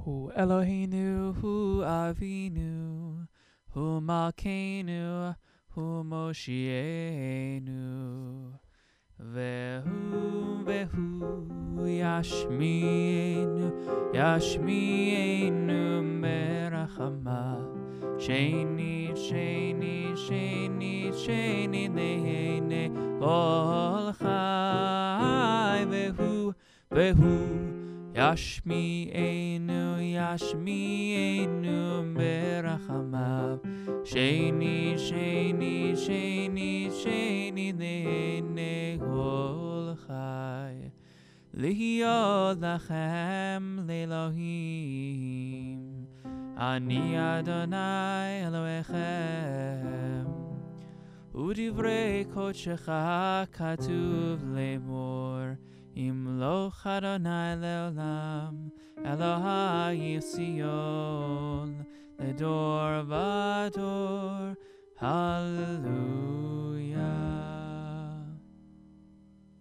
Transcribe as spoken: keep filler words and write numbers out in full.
Hu Eloheinu, Hu Avinu, Hu Malkeinu, Hu Moshienu, Vehu Vehu Yashmienu, Yashmienu Merachama, Sheni Sheni Sheni Sheni Nehene Kol Chai, Vehu Vehu Yashmienu, Yashmienu Berachamav, Sheni, Sheni, Sheni, Sheni Nehene Kol Chai, Lihiyot Lachem Lelohim, Ani Adonai Elohechem, Udivrei Kodshecha Katuv Lemor, Imloch Adonai leolam, Elohai Yisrael, Ledor vador, Hallelujah.